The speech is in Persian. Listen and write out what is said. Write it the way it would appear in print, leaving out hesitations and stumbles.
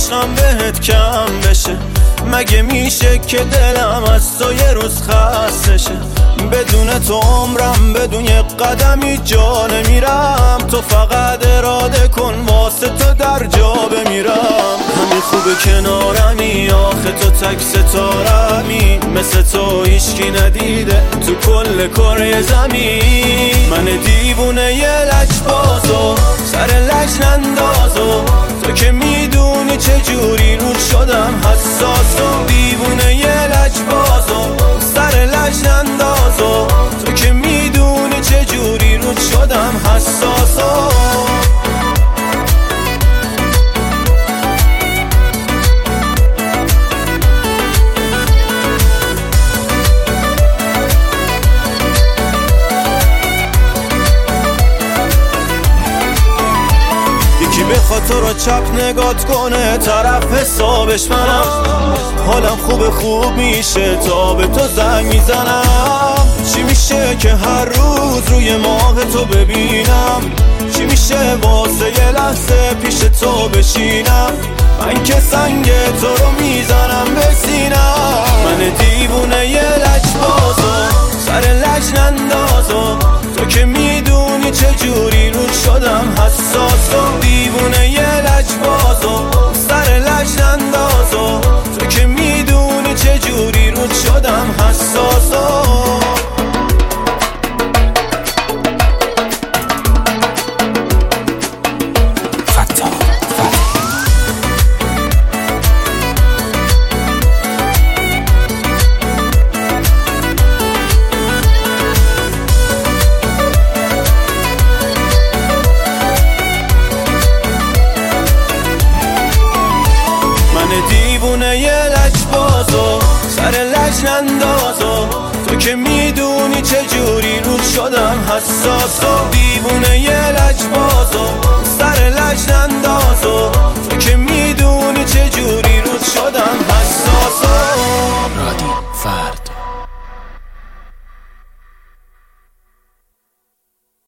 عشقم بهت کم بشه؟ مگه میشه که دلم از تو یه روز خسته شه؟ بدون تو عمرم بدون یه قدمی جا نمیرم. تو فقط اراده کن واسه تو در جا بمیرم. همین خوبه کنارمی، آخه تو تک ستارمی، مثل تو هیچکی ندیده تو کل کره زمین. من دیوونه یه لجبازو سر لج نندازو، تو که میدونی چجوری رود شدم حساسو. دیوونه یه لجبازو سر لج نندازو، تو که میدونی چجوری رود شدم حساسو. بخواد تو رو چپ نگات کنه طرف حسابش منم. حالم خوب میشه تا به تو زنگ میزنم. چی میشه که هر روز روی ماه تو ببینم؟ چی میشه واسه یه لحظه پیش تو بشینم؟ من که سنگ تو رو میزنم به سینم. من دیوونه یه لجبازو سر لج نندازو، تو که میدونی چجوری رود شدم حساسو. دیوونه یه لجبازو سر لج نندازو، تو که میدونی چجوری رود شدم حساسو. دیوونه یه لجبازو سر لج نندازو، تو که میدونی چجوری رود شدم حساسو. دیوونه یه لجبازو سر لج نندازو، تو که میدونی